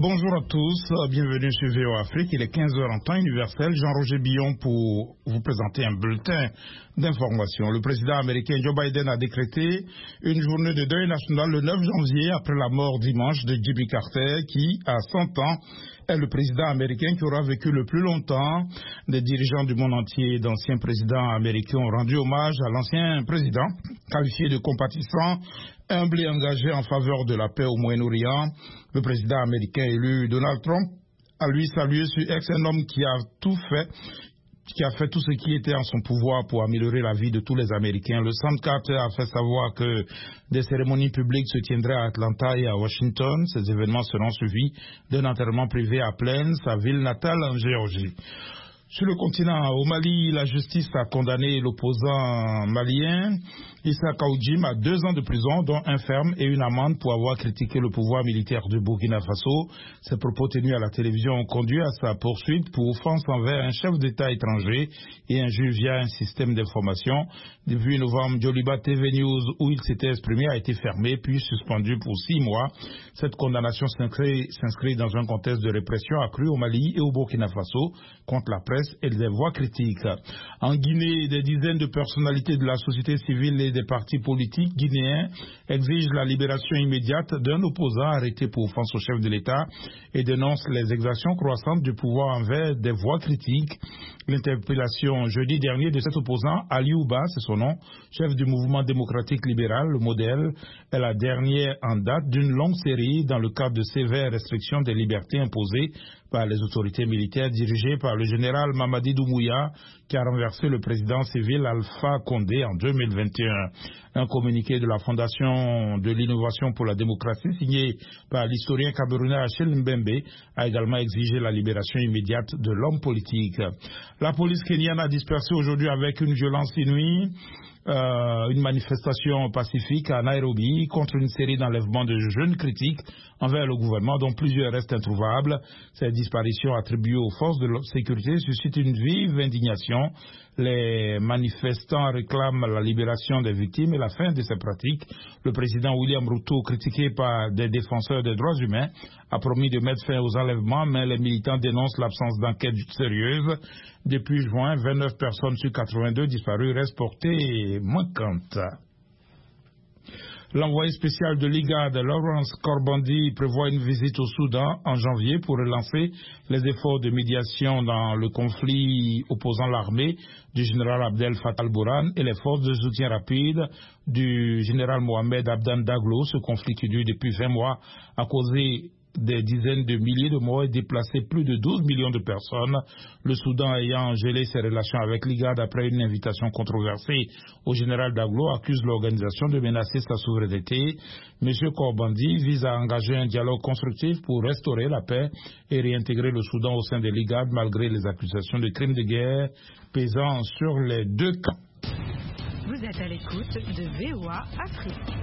Bonjour à tous, bienvenue sur VOA Afrique. Il est 15h en temps universel. Jean-Roger Billon pour vous présenter un bulletin d'information. Le président américain Joe Biden a décrété une journée de deuil national le 9 janvier après la mort dimanche de Jimmy Carter qui, à 100 ans, est le président américain qui aura vécu le plus longtemps. Des dirigeants du monde entier, d'anciens présidents américains ont rendu hommage à l'ancien président, qualifié de compatissant, humble et engagé en faveur de la paix au Moyen-Orient. Le président américain élu Donald Trump a lui salué sur X un homme qui a fait tout ce qui était en son pouvoir pour améliorer la vie de tous les Américains. Le Centre Carter a fait savoir que des cérémonies publiques se tiendraient à Atlanta et à Washington. Ces événements seront suivis d'un enterrement privé à Plaine, sa ville natale en Géorgie. Sur le continent, au Mali, la justice a condamné l'opposant malien Issa Kaoudjim à 2 ans de prison, dont un ferme et une amende pour avoir critiqué le pouvoir militaire de Burkina Faso. Ces propos tenus à la télévision ont conduit à sa poursuite pour offense envers un chef d'État étranger et injure via un système d'information. Depuis novembre, Joliba TV News, où il s'était exprimé, a été fermé puis suspendu pour 6 mois. Cette condamnation s'inscrit dans un contexte de répression accrue au Mali et au Burkina Faso contre la presse et des voix critiques. En Guinée, des dizaines de personnalités de la société civile et des partis politiques guinéens exigent la libération immédiate d'un opposant arrêté pour offense au chef de l'État et dénoncent les exactions croissantes du pouvoir envers des voix critiques. L'interpellation jeudi dernier de cet opposant, Ali Ouba, c'est son nom, chef du mouvement démocratique libéral, le modèle, est la dernière en date d'une longue série dans le cadre de sévères restrictions des libertés imposées par les autorités militaires dirigées par le général Mamadi Doumbouya qui a renversé le président civil Alpha Condé en 2021. Un communiqué de la Fondation de l'innovation pour la démocratie signé par l'historien camerounais Achille Mbembe a également exigé la libération immédiate de l'homme politique. La police kenyane a dispersé aujourd'hui avec une violence inouïe une manifestation pacifique à Nairobi contre une série d'enlèvements de jeunes critiques envers le gouvernement dont plusieurs restent introuvables. Cette disparition attribuée aux forces de sécurité suscite une vive indignation. Les manifestants réclament la libération des victimes et la fin de ces pratiques. Le président William Ruto, critiqué par des défenseurs des droits humains, a promis de mettre fin aux enlèvements, mais les militants dénoncent l'absence d'enquête sérieuse. Depuis juin, 29 personnes sur 82 disparues restent portées manquantes. L'envoyé spécial de l'IGAD, Lawrence Corbandi, prévoit une visite au Soudan en janvier pour relancer les efforts de médiation dans le conflit opposant l'armée du général Abdel Fattah al-Burhan et les forces de soutien rapide du général Mohamed Abdan Daglo. Ce conflit qui dure depuis 20 mois a causé des dizaines de milliers de morts et déplacé plus de 12 millions de personnes. Le Soudan ayant gelé ses relations avec l'IGAD après une invitation controversée au général Daglo accuse l'organisation de menacer sa souveraineté. M. Corbandi vise à engager un dialogue constructif pour restaurer la paix et réintégrer le Soudan au sein de l'IGAD malgré les accusations de crimes de guerre pesant sur les deux camps. Vous êtes à l'écoute de VOA Afrique.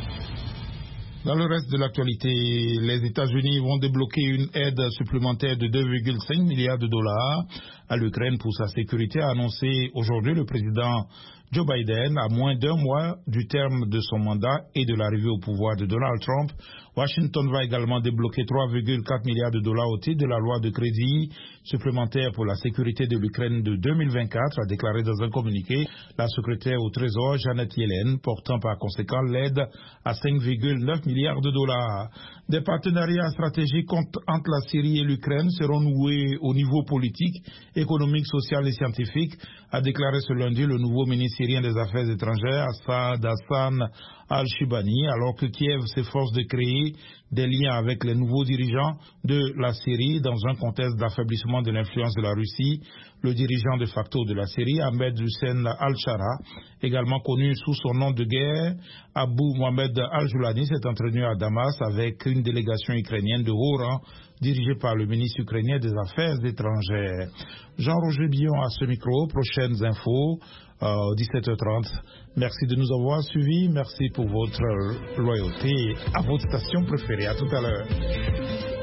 Dans le reste de l'actualité, les États-Unis vont débloquer une aide supplémentaire de 2,5 milliards de dollars à l'Ukraine pour sa sécurité, a annoncé aujourd'hui le président Joe Biden, à moins d'1 mois du terme de son mandat et de l'arrivée au pouvoir de Donald Trump. Washington va également débloquer 3,4 milliards de dollars au titre de la loi de crédit supplémentaire pour la sécurité de l'Ukraine de 2024, a déclaré dans un communiqué la secrétaire au Trésor Janet Yellen, portant par conséquent l'aide à 5,9 milliards de dollars. Des partenariats stratégiques entre la Syrie et l'Ukraine seront noués au niveau politique, économique, social et scientifique, a déclaré ce lundi le nouveau ministre syrien des Affaires étrangères, Assad Hassan al-Shibani, alors que Kiev s'efforce de créer des liens avec les nouveaux dirigeants de la Syrie dans un contexte d'affaiblissement de l'influence de la Russie. Le dirigeant de facto de la Syrie, Ahmed Hussein al-Shara, également connu sous son nom de guerre, Abu Mohamed al-Joulani, s'est entretenu à Damas avec une délégation ukrainienne de haut rang dirigée par le ministre ukrainien des Affaires étrangères. Jean-Roger Billon à ce micro. Prochaines infos 17h30. Merci de nous avoir suivis. Merci pour votre loyauté à votre station préférée. À tout à l'heure.